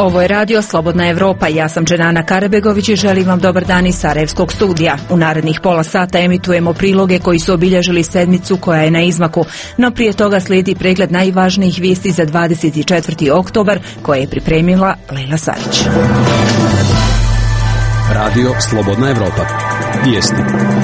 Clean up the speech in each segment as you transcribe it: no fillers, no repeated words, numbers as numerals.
Ovo je radio Slobodna Evropa. Ja sam Dženana Karabegović i želim vam dobar dan iz Sarajevskog studija. U narednih pola sata emitujemo priloge koji su obilježili sedmicu koja je na izmaku, no prije toga slijedi pregled najvažnijih vijesti za 24. oktobar koje je pripremila Lejla Sarić. Radio Slobodna Evropa. Vijesti.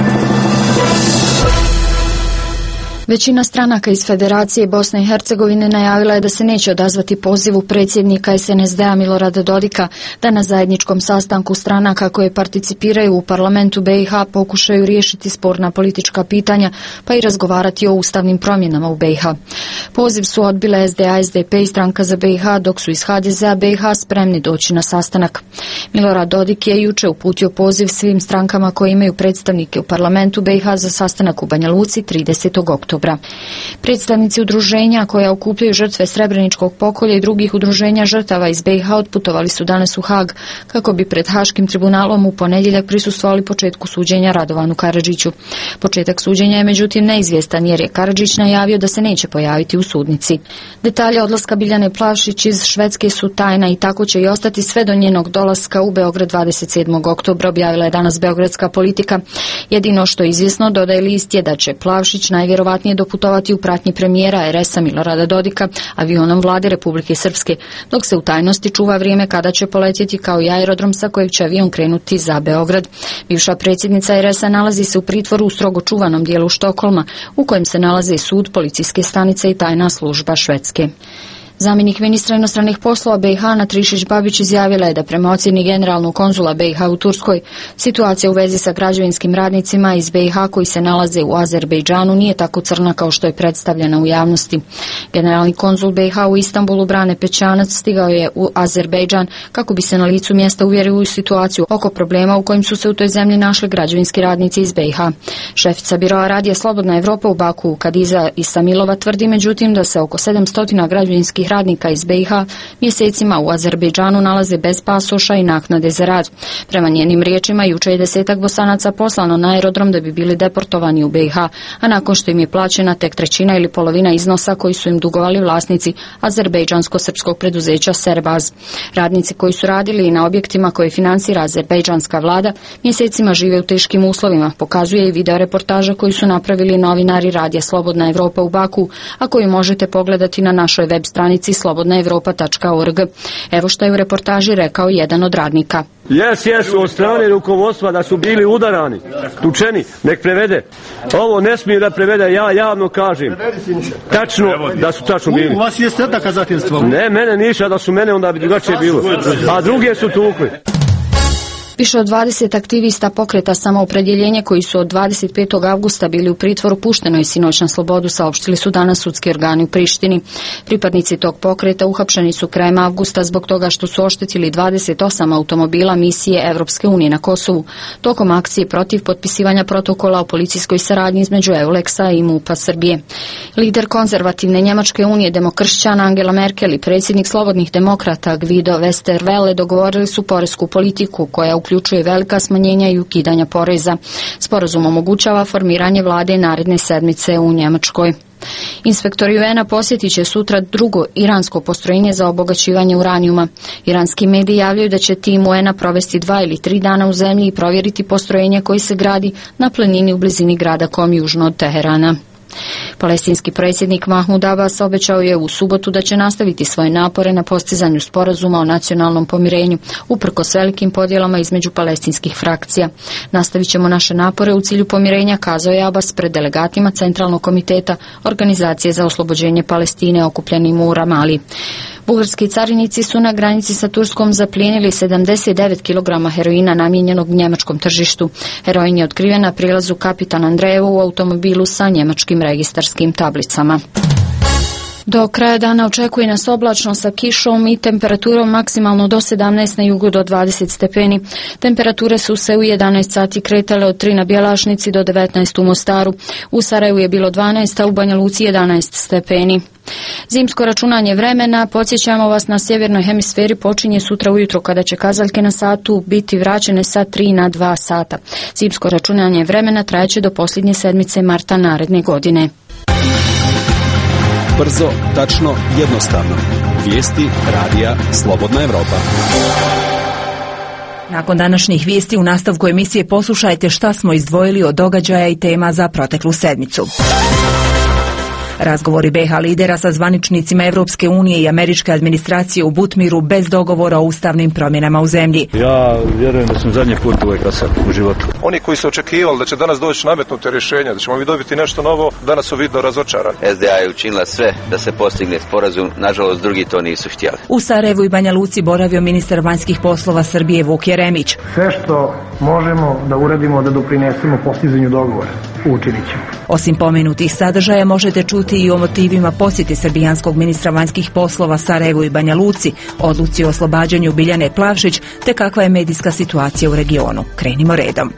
Većina stranaka iz Federacije Bosne i Hercegovine najavila je da se neće odazvati pozivu predsjednika SNSD-a Milorada Dodika da na zajedničkom sastanku stranaka koje participiraju u parlamentu BiH pokušaju riješiti sporna politička pitanja pa i razgovarati o ustavnim promjenama u BiH. Poziv su odbile SDA, SDP i Stranka za BiH, dok su iz HDZ-a BiH spremni doći na sastanak. Milorad Dodik je juče uputio poziv svim strankama koje imaju predstavnike u parlamentu BiH za sastanak u Banja Luci 30. oktobra. Predstavnici udruženja koja okupljaju žrtve Srebreničkog pokolja i drugih udruženja žrtava iz BiH otputovali su danas u Hag kako bi pred Haškim tribunalom u ponedjeljak prisustvovali početku suđenja Radovanu Karadžiću. Početak suđenja je međutim neizvjestan jer je Karadžić najavio da se neće pojaviti u sudnici. Detalje odlaska Biljane Plavšić iz Švedske su tajna i tako će i ostati sve do njenog dolaska u Beograd 27. oktobra, objavila je danas beogradska Politika. Jedino što je izvjesno, dodaje list, je da će Plavšić najvjerovatnije doputovati u pratnji premijera RS-a Milorada Dodika avionom vlade Republike Srpske, dok se u tajnosti čuva vrijeme kada će poletjeti kao i aerodrom sa kojeg će avion krenuti za Beograd. Bivša predsjednica RS-a nalazi se u pritvoru u strogo čuvanom dijelu Štokholma, u kojem se nalaze sud, policijske stanice i tajna služba Švedske. Zamjenik ministra inostranih poslova BiH Trišić Babić izjavila je da prema ocjeni generalnog konzula BiH u Turskoj situacija u vezi sa građevinskim radnicima iz BiH koji se nalaze u Azerbejdžanu nije tako crna kao što je predstavljena u javnosti. Generalni konzul BiH u Istanbulu Brane Pećanac stigao je u Azerbejdžan kako bi se na licu mjesta uvjerio u situaciju oko problema u kojim su se u toj zemlji našli građevinski radnici iz BiH. Šefica biroa radija Slobodna Evropa u Baku Kadiza Isamilova tvrdi međutim da se oko 700 građevinskih radnika iz BiH mjesecima u Azerbejdžanu nalaze bez pasoša i naknade za rad. Prema njenim riječima, juče je 10 Bosanaca poslano na aerodrom da bi bili deportovani u BiH, a nakon što im je plaćena tek trećina ili polovina iznosa koji su im dugovali vlasnici azerbejdžansko-srpskog preduzeća Serbaz. Radnici koji su radili i na objektima koje financira azerbejdžanska vlada mjesecima žive u teškim uslovima, pokazuje i video reportaža koju su napravili novinari radija Slobodna Evropa u Baku, a koju možete pogledati na našoj web stranici slobodnaevropa.org. Evo što je u reportaži rekao jedan od radnika. Jesu od strane rukovodstva da su bili udarani, tučeni, nek prevede. Ovo ne smije da prevede, ja javno kažem. Tačno da su tačno bili. U vas je sve dokazateljstvo? Ne, mene ništa, da su mene onda bi drugačije bilo. A druge su tukli. Više od 20 aktivista pokreta Samoopredjeljenje koji su od 25. avgusta bili u pritvoru pušteno je sinoć na slobodu, saopštili su danas sudski organi u Prištini. Pripadnici tog pokreta uhapšeni su krajem avgusta zbog toga što su oštetili 28 automobila misije Evropske unije na Kosovu tokom akcije protiv potpisivanja protokola o policijskoj saradnji između EULEX-a i MUP-a Srbije. Lider konzervativne Njemačke unije demokršćana Angela Merkel i predsjednik slobodnih demokrata Guido Westerwelle dogovorili su poresku politiku koja uključuje velika smanjenja i ukidanja poreza. Sporazum omogućava formiranje vlade naredne sedmice u Njemačkoj. Inspektori UN-a posjetit će sutra drugo iransko postrojenje za obogaćivanje uranijuma. Iranski mediji javljaju da će tim UN-a provesti 2 ili 3 dana u zemlji i provjeriti postrojenje koji se gradi na planini u blizini grada Kom južno od Teherana. Palestinski predsjednik Mahmud Abbas obećao je u subotu da će nastaviti svoje napore na postizanju sporazuma o nacionalnom pomirenju, uprkos velikim podjelama između palestinskih frakcija. Nastavit ćemo naše napore u cilju pomirenja, kazao je Abbas pred delegatima Centralnog komiteta Organizacije za oslobođenje Palestine okupljenim u Ramali. Bugarski carinici su na granici sa Turskom zaplijenili 79 kg heroina namijenjenog njemačkom tržištu. Heroin je otkriven na prilazu Kapitan Andrejevo u automobilu sa njemačkim registarskim tablicama. Do kraja dana očekuje nas oblačno sa kišom i temperaturom maksimalno do 17, na jugu do 20 stepeni. Temperature su se u 11 sati kretale od 3 na Bjelašnici do 19 u Mostaru. U Sarajevu je bilo 12, a u Banja Luci 11 stepeni. Zimsko računanje vremena, podsjećamo vas, na sjevernoj hemisferi počinje sutra ujutro kada će kazaljke na satu biti vraćene sa 3 na 2 sata. Zimsko računanje vremena trajeće do posljednje sedmice marta naredne godine. Brzo, tačno, jednostavno. Vijesti radija Slobodna Evropa. Nakon današnjih vijesti u nastavku emisije poslušajte šta smo izdvojili od događaja i tema za proteklu sedmicu. Razgovori BiH lidera sa zvaničnicima Evropske unije i američke administracije u Butmiru bez dogovora o ustavnim promjenama u zemlji. Ja vjerujem da sam zadnji put uvek glasak u životu. Oni koji su očekivali da će danas doći nametnute rješenja, da ćemo mi dobiti nešto novo, danas su vidno razočarani. SDA je učinila sve da se postigne sporazum, nažalost drugi to nisu htjeli. U Sarajevu i Banja Luci boravio ministar vanjskih poslova Srbije Vuk Jeremić. Sve što možemo da uradimo da doprinesemo postizanju dogovora, učinit ćemo. Osim pomenutih sadržaja možete čuti i o motivima posjeti srbijanskog ministra vanjskih poslova Sarajevu i Banja Luci, odluci o oslobađanju Biljane Plavšić, te kakva je medijska situacija u regionu. Krenimo redom.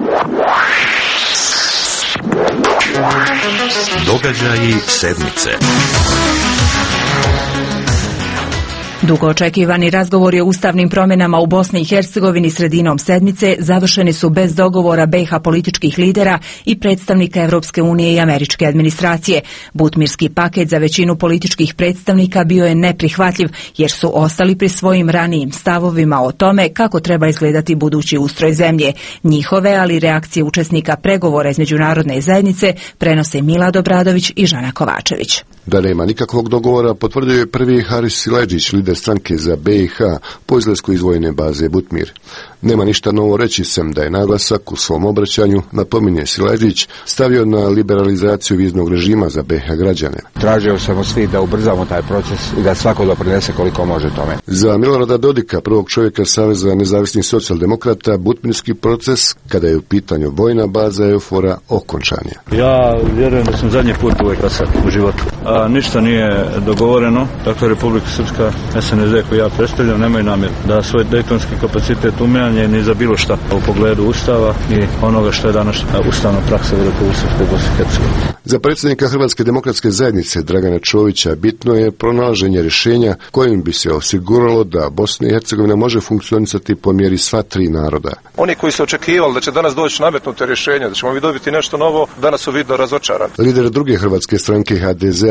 Događaji sedmice. Dugo očekivani razgovori o ustavnim promjenama u Bosni i Hercegovini sredinom sedmice završeni su bez dogovora BiH političkih lidera i predstavnika Evropske unije i američke administracije. Butmirski paket za većinu političkih predstavnika bio je neprihvatljiv jer su ostali pri svojim ranijim stavovima o tome kako treba izgledati budući ustroj zemlje. Njihove, ali i reakcije učesnika pregovora iz međunarodne zajednice prenose Milad Obradović i Žana Kovačević. Da nema nikakvog dogovora potvrdio je prvi Haris Siledžić, lider stranke za BiH, po izlasku iz vojne baze Butmir. Nema ništa novo reći sem da je naglasak u svom obraćanju, napominje Siledžić, stavio na liberalizaciju viznog režima za BiH građane. Tražio sam od svih da ubrzamo taj proces i da svako doprinese koliko može tome. Za Milorada Dodika, prvog čovjeka Saveza nezavisnih socijaldemokrata, butmirski proces, kada je u pitanju vojna baza EUFOR-a, okončan je. Ja vjerujem da sam zadnji put uvek glasak u životu. Ništa nije dogovoreno, dakle Republika Srpska, SNSD koju ja predstavljam, nemaju namjer da svoj dejtonski kapacitet umijanje ni za bilo šta u pogledu ustava i onoga što je danas ustavna praksa u Republike Srpskoj Bosni i Hercegovini. Za predsjednika Hrvatske demokratske zajednice Dragana Čovića bitno je pronalaženje rješenja kojim bi se osiguralo da Bosna i Hercegovina može funkcionisati po mjeri sva tri naroda. Oni koji su očekivali da će danas doći nametnute rješenja, da ćemo mi dobiti nešto novo, danas su vidno razočarani. Lider druge hrvatske stranke HDZ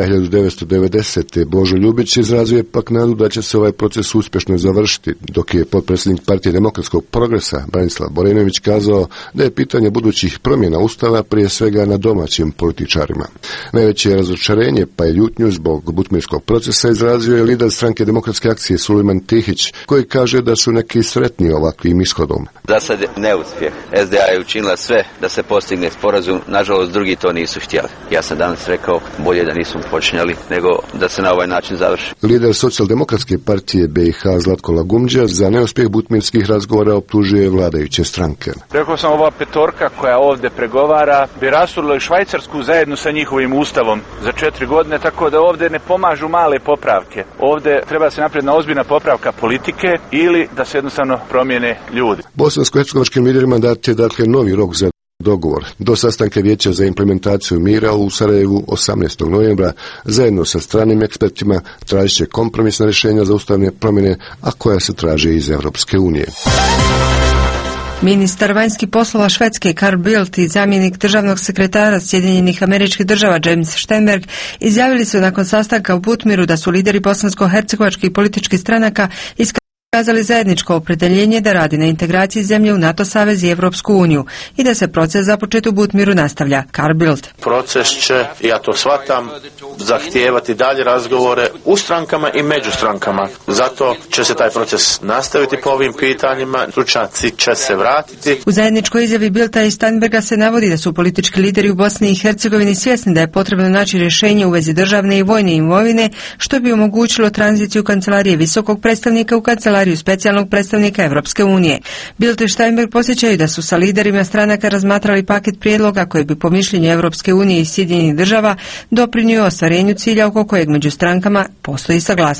1990. Božo Ljubić izrazio je pak nadu da će se ovaj proces uspješno završiti, dok je potpredsjednik Partije demokratskog progresa Branislav Borenović kazao da je pitanje budućih promjena ustava prije svega na domaćim političarima. Najveće razočarenje pa je ljutnju zbog butmirskog procesa izrazio je lider stranke Demokratske akcije Sulejman Tihić, koji kaže da su neki sretni ovakvim ishodom. Za sad neuspjeh. SDA je učinila sve da se postigne sporazum, nažalost drugi to nisu htjeli. Ja sam danas rekao bolje da nismo počinjali nego da se na ovaj način završi. Lider socijaldemokratske partije BiH Zlatko Lagumđa za neuspjeh butmirskih razgovora optužuje vladajuće stranke. Rekao sam, ova petorka koja ovdje pregovara bi rasurila i Švajcarsku zajedno sa njihovim ustavom za 4 godine, tako da ovdje ne pomažu male popravke. Ovdje treba se napraviti na ozbiljna popravka politike ili da se jednostavno promijene ljudi. Bosansko-hercegovačkim liderima dat je dakle novi rok za dogovor. Do sastanka Vijeća za implementaciju mira u Sarajevu 18. novembra zajedno sa stranim ekspertima tražit će kompromisna rješenja za ustavne promjene, a koja se traže iz Europske unije. Ministar vanjskih poslova Švedske Carl Bildt i zamjenik državnog sekretara Sjedinjenih Američkih Država James Steinberg izjavili su nakon sastanka u Butmiru da su lideri bosansko-hercegovačkih političkih stranaka iskazali zajedničko opredjeljenje da radi na integraciji zemlje u NATO savez i Evropsku uniju i da se proces započet u Butmiru nastavlja. Carl Bildt. Proces će, ja to shvatam, zahtijevati dalje razgovore u strankama i među strankama. Zato će se taj proces nastaviti po ovim pitanjima, stručnjaci će se vratiti. U zajedničkoj izjavi Bildta i Steinberga se navodi da su politički lideri u Bosni i Hercegovini svjesni da je potrebno naći rješenje u vezi državne i vojne imovine, što bi omogućilo tranziciju kancelarije visokog predstavnika u kancelariju specijalnog predstavnika Evropske unije. Bildt i Steinberg podsjećaju da su sa liderima stranaka razmatrali paket prijedloga koji bi po mišljenju Evropske unije i Sjedinjenih Država doprinio ostvarenju cilja oko kojeg među strankama postoji saglasnost.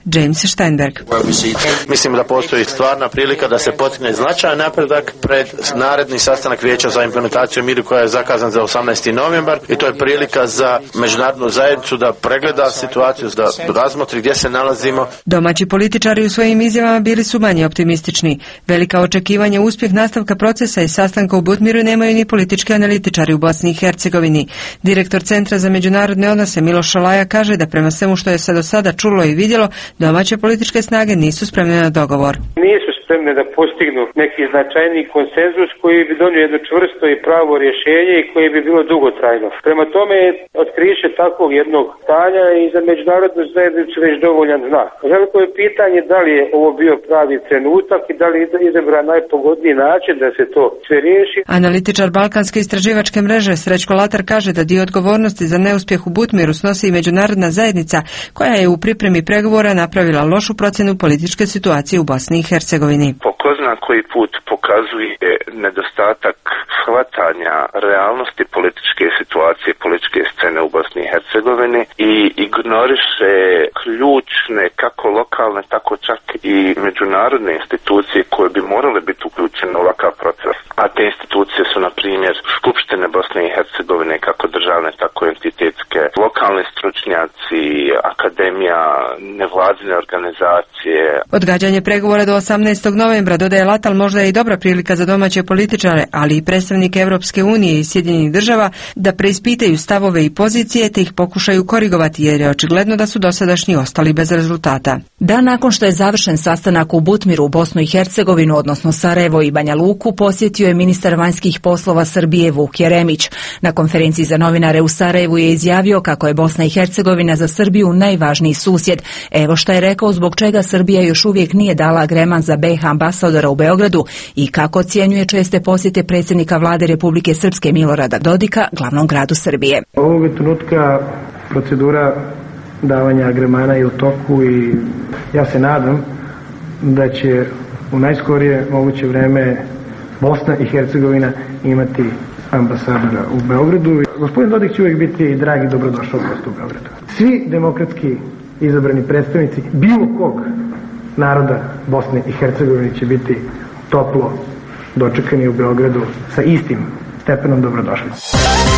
James Steinberg. Mislim da postoji stvarna prilika da se postigne značajan napredak pred naredni sastanak Vijeća za implementaciju miru koja je zakazan za 18. novembar i to je prilika za međunarodnu zajednicu da pregleda situaciju, da razmotri gdje se nalazimo. Domaći političari u svojim izjavama bili su manje optimistični. Velika očekivanja uspjeh nastavka procesa i sastanka u Butmiru nemaju ni politički analitičari u Bosni i Hercegovini. Direktor Centra za međunarodne odnose Miloš Šalaja kaže da prema svemu što je se do sada čulo i vidjelo, domaće političke snage nisu spremne na dogovor. Nisu spremne da postignu neki značajni konsenzus koji bi donio jedno čvrsto i pravo rješenje i koje bi bilo dugotrajno. Prema tome, otkriće takvog jednog stanja i za međunarodnu zajednicu već dovoljan znak. Veliko je pitanje da li je ovo bio pravi trenutak i da li je izabran najpogodniji način da se to sve riješi. Analitičar Balkanske istraživačke mreže Srećko Latar kaže da dio odgovornosti za neuspjeh u Butmiru snosi i međunarodna zajednica koja je u pripremi pregovora napravila lošu procjenu političke situacije u Bosni i Hercegovini. Po ko zna koji put pokazuje nedostatak shvatanja realnosti političke situacije, političke scene u Bosni i Hercegovini i ignoriše ključne kako lokalne, tako čak i međunarodne institucije koje bi morale biti uključene u ovakav proces. A te institucije su, na primjer, Skupštine Bosne i Hercegovine, kako državne, tako i entitetske, lokalni stručnjaci, akademija, nevladine organizacije. Odgađanje pregovora do 18. novembra, dodaje Latal, možda je i dobra prilika za domaće političare, ali i predstavnike Europske unije i Sjedinjenih država da preispitaju stavove i pozicije te ih pokušaju korigovati, jer je očigledno da su dosadašnji ostali bez rezultata. Dan nakon što je završen sastanak u Butmiru u Bosnu i Hercegovinu, odnosno Sarajevo i Banja Luku, posjetio je ministar vanjskih poslova Srbije Vuk Jeremić. Na konferenciji za novinare u Sarajevu je izjavio kako je Bosna i Hercegovina za Srbiju najvažniji susjed. Evo šta je rekao zbog čega Srbija još uvijek nije dala agreman za BiH ambasadora u Beogradu i kako ocjenjuje česte posjete predsjednika vlade Republike Srpske Milorada Dodika glavnom gradu Srbije. Ovog trenutka procedura davanja agremana je u toku i ja se nadam da će u najskorije moguće vreme Bosna i Hercegovina imati ambasadora u Beogradu. Gospodin Dodik će uvijek biti dragi dobrodošao gost u Beogradu. Svi demokratski izabrani predstavnici bilo kog naroda Bosne i Hercegovine će biti toplo dočekani u Beogradu sa istim stepenom dobrodošlice.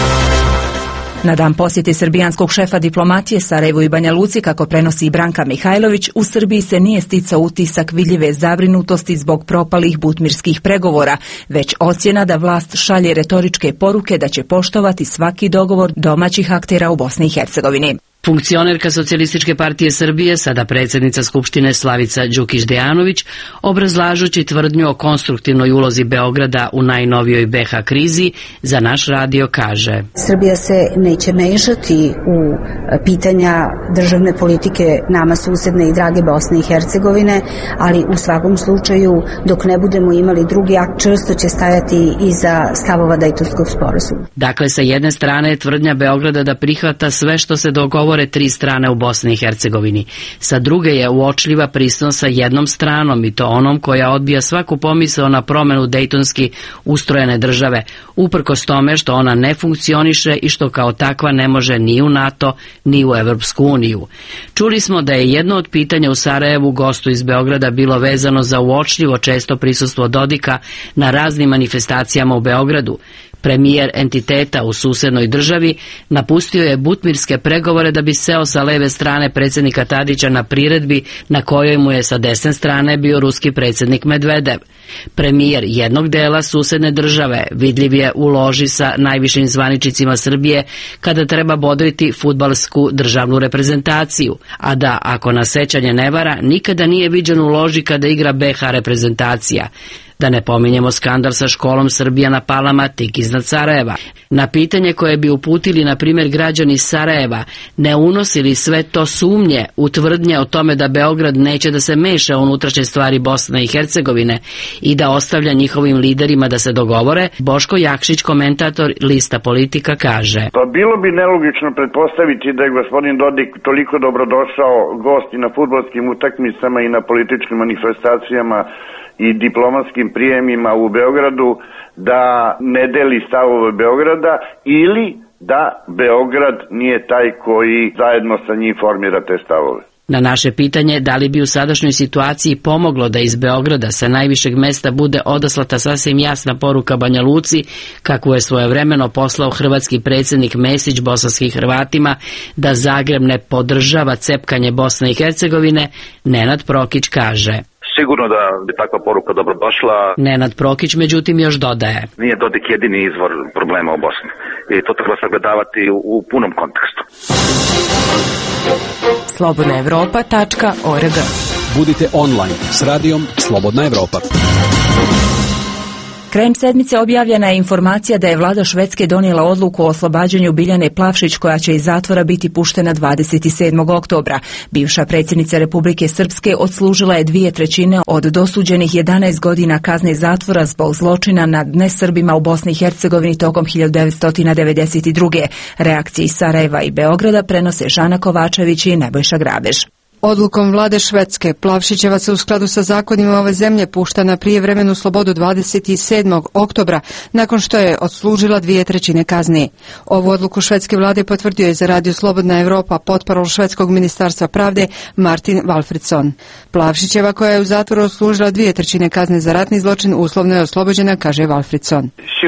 Na dan posjeti srbijanskog šefa diplomatije Sarajevu i Banja Luci, kako prenosi Branka Mihajlović, u Srbiji se nije sticao utisak vidljive zabrinutosti zbog propalih butmirskih pregovora, već ocjena da vlast šalje retoričke poruke da će poštovati svaki dogovor domaćih aktera u Bosni i Hercegovini. Funkcionerka Socijalističke partije Srbije, sada predsjednica Skupštine Slavica Đukić-Dejanović, obrazlažući tvrdnju o konstruktivnoj ulozi Beograda u najnovijoj BiH krizi, za naš radio kaže: Srbija se neće mešati u pitanja državne politike nama susedne i drage Bosne i Hercegovine, ali u svakom slučaju dok ne budemo imali drugi akt, čvrsto će stajati iza stavova Dejtonskog sporazuma. Dakle, sa jedne strane je tvrdnja Beograda da prihvata sve što se dogovore tri strane u Bosni i Hercegovini. Sa druge je uočljiva prisutnost sa jednom stranom, i to onom koja odbija svaku pomisao na promjenu dejtonski ustrojene države, uprkos tome što ona ne funkcioniše i što kao takva ne može ni u NATO ni u Evropsku uniju. Čuli smo da je jedno od pitanja u Sarajevu gostu iz Beograda bilo vezano za uočljivo često prisustvo Dodika na raznim manifestacijama u Beogradu. Premijer entiteta u susednoj državi napustio je butmirske pregovore da bi seo sa leve strane predsjednika Tadića na priredbi na kojoj mu je sa desne strane bio ruski predsjednik Medvedev. Premijer jednog dela susedne države vidljiv je u loži sa najvišim zvaničnicima Srbije kada treba bodriti fudbalsku državnu reprezentaciju, a da, ako nas sećanje ne vara, nikada nije viđen u loži kada igra BiH reprezentacija. Da ne pominjemo skandal sa školom Srbija na Palama tik iznad Sarajeva. Na pitanje koje bi uputili, na primjer, građani Sarajeva, ne unosi li sve to sumnje u tvrdnje o tome da Beograd neće da se meša u unutrašnje stvari Bosne i Hercegovine i da ostavlja njihovim liderima da se dogovore, Boško Jakšić, komentator Lista Politika, kaže: Pa bilo bi nelogično pretpostaviti da je gospodin Dodik toliko dobrodošao gost i na fudbalskim utakmicama i na političkim manifestacijama i diplomatskim prijemima u Beogradu, da ne deli stavove Beograda ili da Beograd nije taj koji zajedno sa njim formira te stavove. Na naše pitanje da li bi u sadašnjoj situaciji pomoglo da iz Beograda sa najvišeg mesta bude odaslata sasvim jasna poruka Banja Luci, kakvu je svojevremeno poslao hrvatski predsjednik Mesić bosanskim Hrvatima da Zagreb ne podržava cepkanje Bosne i Hercegovine, Nenad Prokić kaže. Sigurno da bi takva poruka dobro došla. Nenad Prokić međutim još dodaje. Nije Dodik jedini izvor problema u Bosni i to treba sagledavati u punom kontekstu. slobodnaevropa.org. Budite online s radijom Slobodna Evropa. Krajem sedmice objavljena je informacija da je vlada Švedske donijela odluku o oslobađanju Biljane Plavšić koja će iz zatvora biti puštena 27. oktobra. Bivša predsjednica Republike Srpske odslužila je 2/3 od dosuđenih 11 godina kazne zatvora zbog zločina nad nesrbima u Bosni i Hercegovini tokom 1992. Reakcije iz Sarajeva i Beograda prenose Žana Kovačević i Nebojša Grabež. Odlukom vlade Švedske, Plavšićeva se u skladu sa zakonima ove zemlje pušta na prijevremenu slobodu 27. oktobra, nakon što je odslužila 2/3 kazne. Ovu odluku švedske vlade potvrdio je za radio Slobodna Evropa potparol švedskog ministarstva pravde Martin Valfridsson. Plavšićeva, koja je u zatvoru odslužila 2/3 kazne za ratni zločin, uslovno je oslobođena, kaže Valfridsson.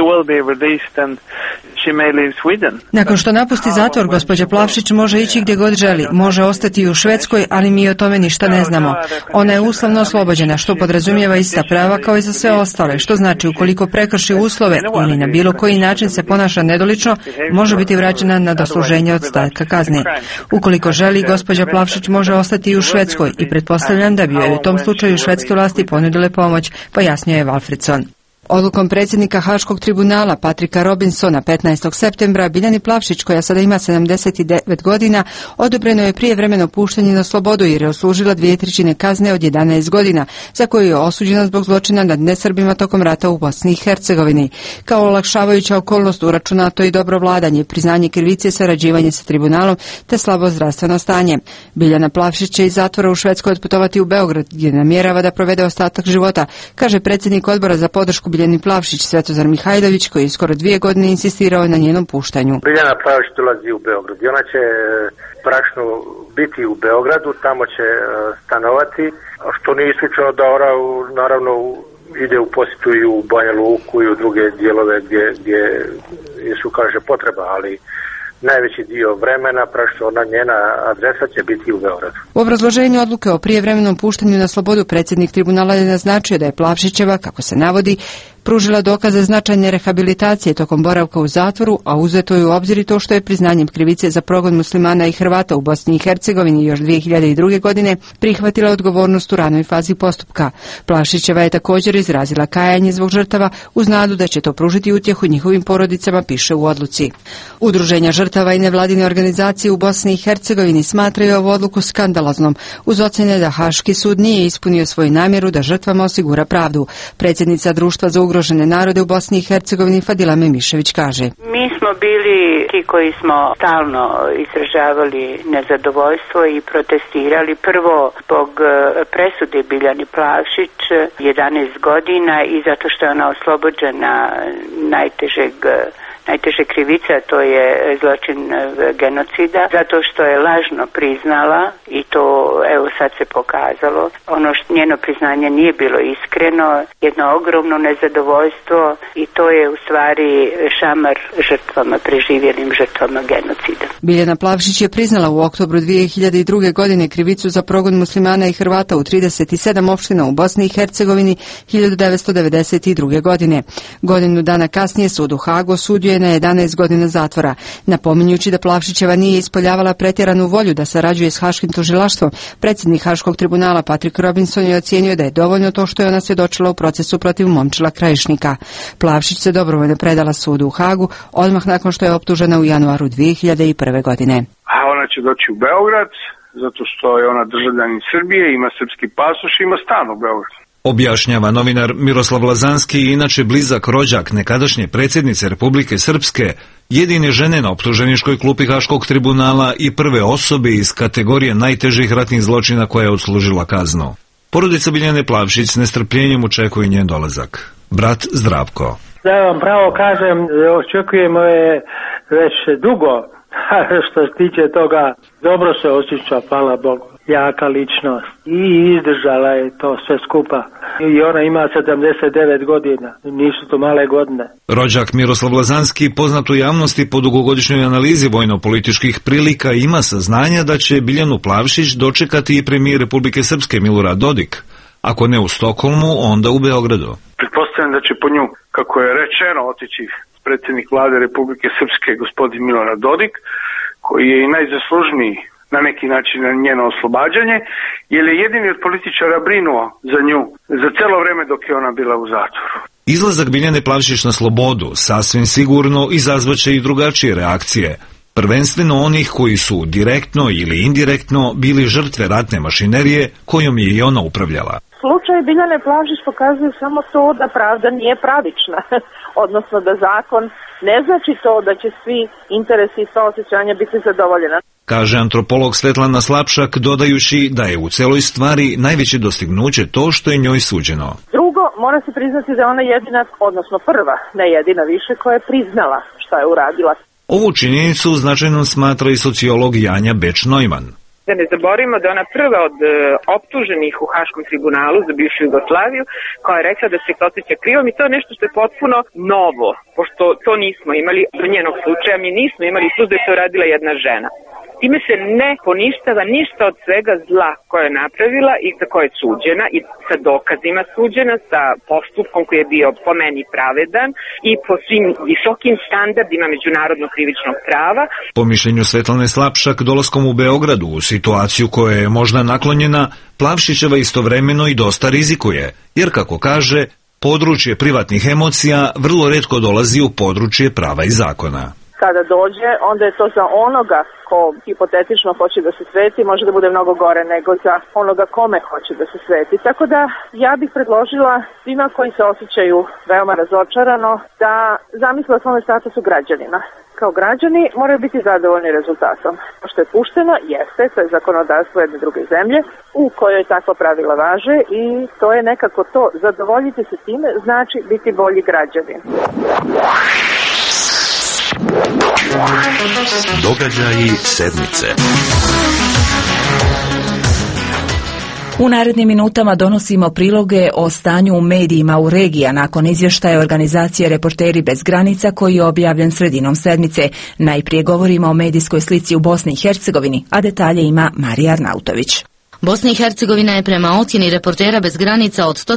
Nakon što napusti zatvor, gospođa Plavšić može ići gdje god želi, može ostati i u Švedskoj, ali mi o tome ništa ne znamo. Ona je uslovno oslobođena, što podrazumijeva ista prava kao i za sve ostale, što znači ukoliko prekrši uslove ili na bilo koji način se ponaša nedolično, može biti vraćena na dosluženje ostatka kazne. Ukoliko želi, gospođa Plavšić može ostati i u Švedskoj i pretpostavljam da bi joj u tom slučaju švedske vlasti ponudile pomoć, pojasnio je Valfridsson. Odlukom predsjednika Haškog tribunala Patrika Robinsona 15. septembra Biljani Plavšić, koja sada ima 79 godina, odobreno je prijevremeno puštanje na slobodu jer je odslužila 2/3 kazne od 11 godina, za koju je osuđena zbog zločina nad nesrbima tokom rata u Bosni i Hercegovini. Kao olakšavajuća okolnost uračunato i dobro vladanje, priznanje krivice, sarađivanje sa tribunalom te slabo zdravstveno stanje. Biljana Plavšić će iz zatvora u Švedskoj otputovati u Beograd, gdje namjerava da provede ostatak života, kaže predsjednik odbora za podršku Biljani Plavšić Svetozar Mihajlović, koji je skoro 2 godine insistirao na njenom puštanju. Biljana Plavšić dolazi u Beograd i ona će praktično biti u Beogradu, tamo će stanovati, što nije isključeno da ona naravno ide u posjetu i u Banja Luku i u druge dijelove gdje su kaže potreba, ali najveći dio vremena, praktično njena adresa će biti u Beogradu. U obrazloženju odluke o prijevremenom puštanju na slobodu predsjednik tribunala je naznačio da je Plavšićeva, kako se navodi, pružila dokaze značajne rehabilitacije tokom boravka u zatvoru, a uzeto je u obzir i to što je priznanjem krivice za progon muslimana i Hrvata u Bosni i Hercegovini još 2002. godine prihvatila odgovornost u ranoj fazi postupka. Plavšićeva je također izrazila kajanje zbog žrtava uz nadu da će to pružiti utjehu njihovim porodicama, piše u odluci. Udruženja žrtava i nevladine organizacije u Bosni i Hercegovini smatraju ovu odluku skandaloznom, uz ocjene da Haški sud nije ispunio svoju namjeru da žrtvama osigura pravdu. Predsjednica društva za ugrožene narode u Bosni i Hercegovini Fadila Memišević kaže: Mi smo bili ti koji smo stalno izražavali nezadovoljstvo i protestirali prvo zbog presude Biljani Plavšić 11 godina i zato što je ona oslobođena najteže krivice, to je zločin genocida, zato što je lažno priznala i to evo sad se pokazalo. Ono što njeno priznanje nije bilo iskreno, jedno ogromno nezadovoljstvo i to je u stvari šamar žrtvama, preživjelim žrtvama genocida. Biljana Plavšić je priznala u oktobru 2002. godine krivicu za progon muslimana i Hrvata u 37 opština u Bosni i Hercegovini 1992. godine. Godinu dana kasnije sud u Hagu osudio je na 11 godina zatvora. Napominjući da Plavšićeva nije ispoljavala pretjeranu volju da sarađuje s Haškim tužilaštvom, predsjednik Haškog tribunala Patrik Robinson je ocijenio da je dovoljno to što je ona svjedočila u procesu protiv Momčila Krajišnika. Plavšić se dobrovoljno predala sudu u Hagu odmah nakon što je optužena u januaru 2001. godine. A ona će doći u Beograd zato što je ona državljanin Srbije, ima srpski pasoš i ima stan u Beogradu. Objašnjava novinar Miroslav Lazanski, inače blizak rođak nekadašnje predsjednice Republike Srpske, jedine žene na optuženičkoj klupi Haškog tribunala i prve osobe iz kategorije najtežih ratnih zločina koja je odslužila kaznu. Porodica Biljane Plavšić s nestrpljenjem očekuje njen dolazak. Brat Zdravko. Da vam pravo kažem, očekujemo je već dugo. Što se tiče toga, dobro se osjeća, hvala Bogu. jaka ličnost i izdržala je to sve skupa. I ona ima 79 godina, nisu to male godine. Rođak Miroslav Lazanski, poznat u javnosti po dugogodišnjoj analizi vojno-političkih prilika, ima saznanja da će Biljanu Plavšić dočekati i premijer Republike Srpske Milorad Dodik. Ako ne u Stokholmu, onda u Beogradu. Pretpostavljam da će po nju, kako je rečeno, otići predsjednik vlade Republike Srpske gospodin Milorad Dodik, koji je i najzaslužniji na neki način na njeno oslobađanje, jer je jedini od političara brinuo za nju za cijelo vreme dok je ona bila u zatvoru. Izlazak Biljane Plavšić na slobodu sasvim sigurno izazvaće i drugačije reakcije, prvenstveno onih koji su direktno ili indirektno bili žrtve ratne mašinerije kojom je i ona upravljala. Slučaj Biljane Plavšić pokazuje samo to da pravda nije pravična, odnosno da zakon ne znači to da će svi interesi i sva osjećanja biti zadovoljena. Kaže antropolog Svetlana Slapšak, dodajući da je u celoj stvari najveće dostignuće to što je njoj suđeno. Drugo, mora se priznati da je ona jedina, odnosno prva, ne jedina više, koja je priznala šta je uradila. Ovu činjenicu značajnom smatra i sociolog Janja Beč-Neumann. Da ne zaboravimo da je ona prva od optuženih u Haškom tribunalu za bivšu Jugoslaviju koja je rekla da se osjeća krivom i to je nešto što je potpuno novo, pošto to nismo imali do njenog slučaja, mi nismo imali sud da je to radila jedna žena. Time se ne poništava ništa od svega zla koje je napravila i za koje je suđena i sa dokazima suđena, sa postupkom koji je bio po meni pravedan i po svim visokim standardima međunarodnog krivičnog prava. Po mišljenju Svetlane Slapšak, dolaskom u Beogradu u situaciju koja je možda naklonjena, Plavšićeva istovremeno i dosta rizikuje, jer kako kaže, područje privatnih emocija vrlo retko dolazi u područje prava i zakona. Kada dođe, onda je to za onoga ko hipotetično hoće da se sveti, može da bude mnogo gore nego za onoga kome hoće da se sveti. Tako da ja bih predložila svima koji se osjećaju veoma razočarano da zamisle o svome statusu građanina. Kao građani moraju biti zadovoljni rezultatom. Što je pušteno, jeste, to je zakonodavstvo jedne druge zemlje u kojoj takva pravila važe i to je nekako to. Zadovoljiti se time znači biti bolji građanin. Događaji sedmice. U narednim minutama donosimo priloge o stanju u medijima u regiji, nakon izvještaja organizacije Reporteri bez granica koji je objavljen sredinom sedmice. Najprije govorimo o medijskoj slici u Bosni i Hercegovini, a detalje ima Marija Arnautović. Bosna i Hercegovina je prema ocjeni Reportera bez granica od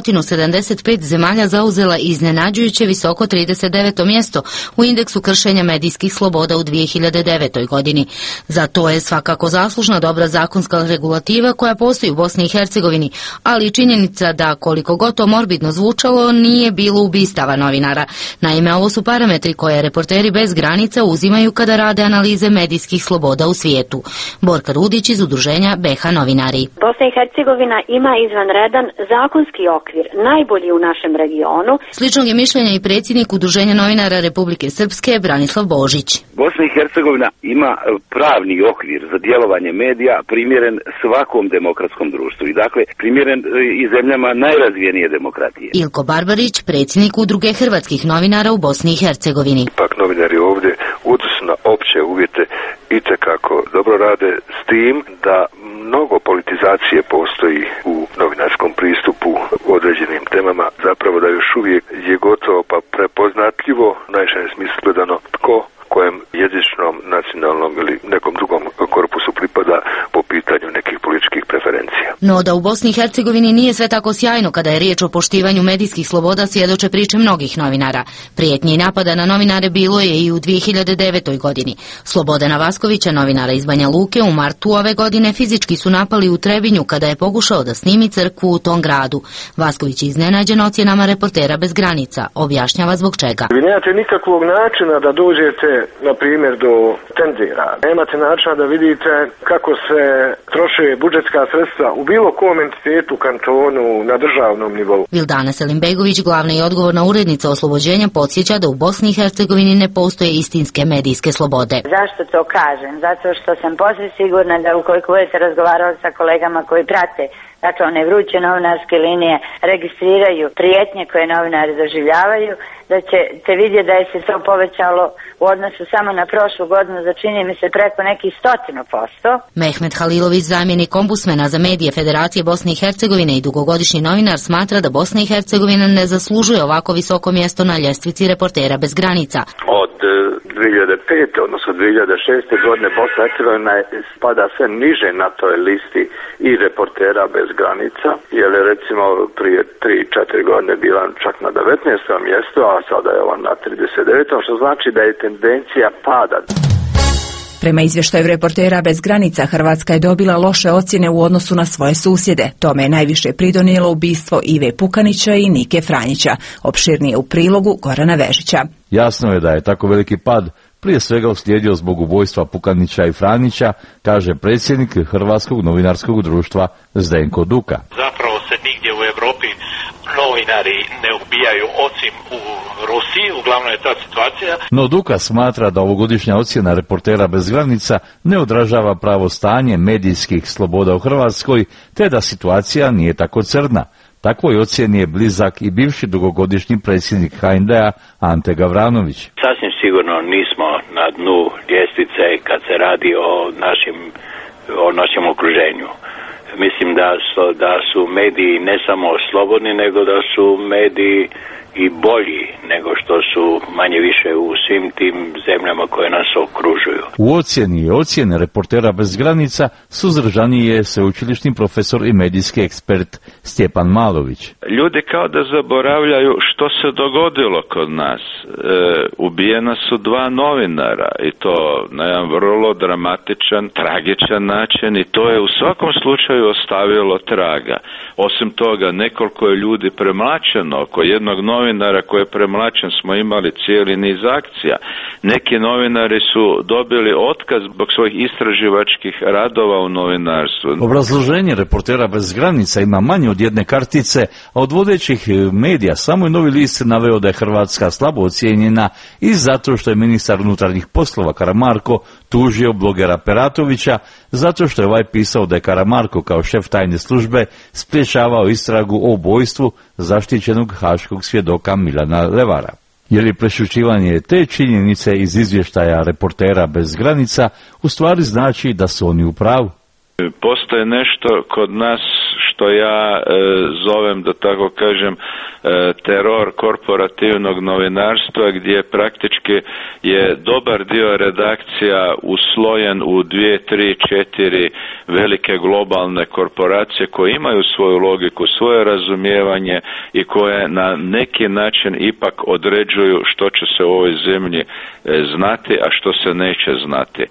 175 zemalja zauzela iznenađujuće visoko 39. mjesto u indeksu kršenja medijskih sloboda u 2009. godini. Za to je svakako zaslužna dobra zakonska regulativa koja postoji u Bosni i Hercegovini, ali i činjenica da, koliko god to morbidno zvučalo, nije bilo ubistava novinara. Naime, ovo su parametri koje Reporteri bez granica uzimaju kada rade analize medijskih sloboda u svijetu. Borka Rudić iz udruženja BH Novinari. Bosna i Hercegovina ima izvanredan zakonski okvir, najbolji u našem regionu. Sličnog je mišljenja i predsjednik Udruženja novinara Republike Srpske Branislav Božić. Bosna i Hercegovina ima pravni okvir za djelovanje medija primjeren svakom demokratskom društvu i dakle primjeren i zemljama najrazvijenije demokratije. Ilko Barbarić, predsjednik Udruge hrvatskih novinara u Bosni i Hercegovini. Ipak novinari ovdje u odnosu na opće uvjete itekako dobro rade, s tim da mnogo politizacije postoji u novinarskom pristupu određenim temama, zapravo da još uvijek je gotovo pa prepoznatljivo, najširem smislu gledano, tko kojem jezičnom, nacionalnom ili nekom drugom korpusu pripada po pitanju nekih političkih preferencija. No da u Bosni i Hercegovini nije sve tako sjajno kada je riječ o poštivanju medijskih sloboda svjedoče priče mnogih novinara. Prijetnji i napada na novinare bilo je i u 2009. godini. Slobodana Vaskovića, novinara iz Banja Luke, u martu ove godine fizički su napali u Trebinju kada je pokušao da snimi crkvu u tom gradu. Vasković je iznenađen ocjenama Reportera bez granica. Objašnjava zbog čega. Vi nemate nikakvog načina da dođete, na primjer, do tendera. Nemate načina da vidite kako se troše budžetska sredstva u bilo kom entitetu, kantonu, na državnom nivou. Vildana Selimbegović, glavna i odgovorna urednica Oslobođenja, podsjeća da u Bosni i Hercegovini ne postoje istinske medijske slobode. Zašto to kažem? Zato što sam posve sigurna da ukoliko budete razgovarali sa kolegama koji prate dakle one vruće novinarske linije, registriraju prijetnje koje novinari doživljavaju, da ćete vidjeti da je se to povećalo u odnosu samo na prošlu godinu za čini mi se preko nekih 100%. Mehmet Halilović, zamjenik ombudsmena za medije Federacije Bosne i Hercegovine i dugogodišnji novinar, smatra da Bosna i Hercegovina ne zaslužuje ovako visoko mjesto na ljestvici Reportera bez granica. Od 2005. odnosno 2006. godine Bosna i Hercegovina spada sve niže na toj listi i Reportera bez granica, jer je recimo prije 3-4 godine bila čak na 19. mjestu, a sada je on na 39. što znači da je tendencija pada. Prema izvještaju Reportera bez granica, Hrvatska je dobila loše ocjene u odnosu na svoje susjede. Tome je najviše pridonijelo ubistvo Ive Pukanića i Nike Franjića. Opširnije u prilogu Gorana Vežića. Jasno je da je tako veliki pad prije svega uslijedio zbog ubojstva Pukanića i Franjića, kaže predsjednik Hrvatskog novinarskog društva Zdenko Duka. Zapravo se nigdje u Europi novinari ne ubijaju osim u Rusiji, uglavnom je ta situacija. No Duka smatra da ovogodišnja ocjena Reportera bez granica ne odražava pravo stanje medijskih sloboda u Hrvatskoj, te da situacija nije tako crna. Takvoj ocjeni je blizak i bivši dugogodišnji predsjednik HND-a Ante Gavranović. Sasvim sigurno nismo na dnu ljestvice kad se radi o našem okruženju. Mislim da su mediji ne samo slobodni, nego da su mediji i bolji nego što su manje više u svim tim zemljama koje nas okružuju. U ocjene Reportera bez granica suzdržaniji je sveučilišni profesor i medijski ekspert Stjepan Malović. Ljudi kao da zaboravljaju što se dogodilo kod nas. Ubijena su 2 novinara i to na jedan vrlo dramatičan, tragičan način i to je u svakom slučaju ostavilo traga. Osim toga, nekoliko je ljudi premlaćeno. Oko jednog novinara koji je premlaćen smo imali cijeli niz akcija. Neki novinari su dobili otkaz zbog svojih istraživačkih radova u novinarstvu. Obrazloženje Reportera bez granica ima manje od jedne kartice, a od vodećih medija samo je Novi list naveo da je Hrvatska slabo ocijenjena i zato što je ministar unutarnjih poslova Karamarko tužio blogera Peratovića, zato što je ovaj pisao da je Karamarko kao šef tajne službe spriječavao istragu o ubojstvu zaštićenog haškog svjedoka Milana Levara. Je li prešućivanje te činjenice iz izvještaja Reportera bez granica u stvari znači da su oni u pravu? Postoje nešto kod nas što ja zovem, da tako kažem, teror korporativnog novinarstva, gdje praktički je dobar dio redakcija uslojen u 2, 3, 4 velike globalne korporacije koje imaju svoju logiku, svoje razumijevanje i koje na neki način ipak određuju što će se u ovoj zemlji znati, a što se neće znati.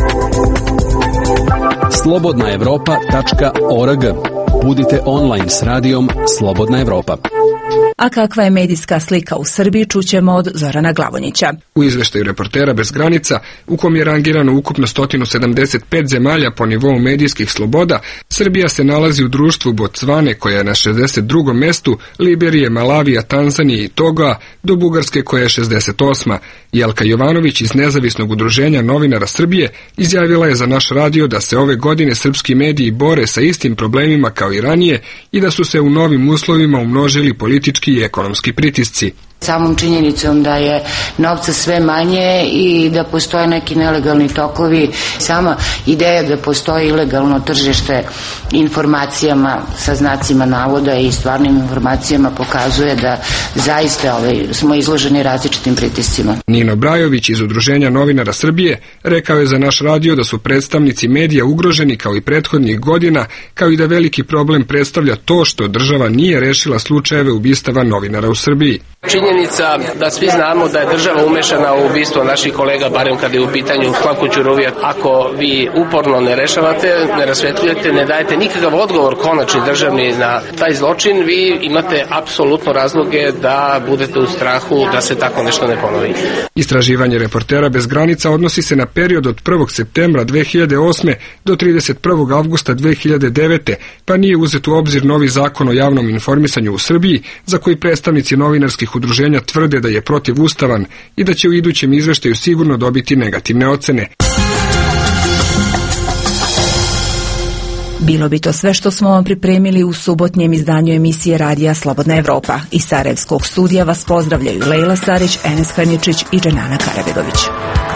Slobodnaevropa.org. Budite online s radijom Slobodna Evropa. A kakva je medijska slika u Srbiji, čućemo od Zorana Glavonjića. U izveštaju Reportera bez granica, u kom je rangirano ukupno 175 zemalja po nivou medijskih sloboda, Srbija se nalazi u društvu Bocvane, koja je na 62. mestu, Liberije, Malavija, Tanzanije i Toga, do Bugarske koja je 68. Jelka Jovanović iz Nezavisnog udruženja novinara Srbije izjavila je za naš radio da se ove godine srpski mediji bore sa istim problemima kao i ranije i da su se u novim uslovima umnožili politički i ekonomski pritisci. Samom činjenicom da je novca sve manje i da postoje neki nelegalni tokovi, sama ideja da postoji ilegalno tržište informacijama sa znacima navoda i stvarnim informacijama pokazuje da zaista smo izloženi različitim pritiscima. Nino Brajović iz Udruženja novinara Srbije rekao je za naš radio da su predstavnici medija ugroženi kao i prethodnih godina, kao i da veliki problem predstavlja to što država nije rešila slučajeve ubistava novinara u Srbiji. Činjenica da svi znamo da je država umešana u ubistvo naših kolega, barem kada je u pitanju Slavko Ćuruvija. Ako vi uporno ne rešavate, ne rasvetljujete, ne dajete nikakav odgovor konačni državni na taj zločin, vi imate apsolutno razloge da budete u strahu da se tako nešto ne ponovi. Istraživanje Reportera bez granica odnosi se na period od 1. septembra 2008. do 31. avgusta 2009. pa nije uzet u obzir novi zakon o javnom informisanju u Srbiji, za koji predstavnici novinarskih udruženja tvrde da je protivustavan i da će u idućem izveštaju sigurno dobiti negativne ocene. Bilo bi to sve što smo vam pripremili u subotnjem izdanju emisije Radija Slobodna Evropa. Iz Sarajevskog studija vas pozdravljaju Lejla Sarić, Enes Haničić i Dženana Karabegović.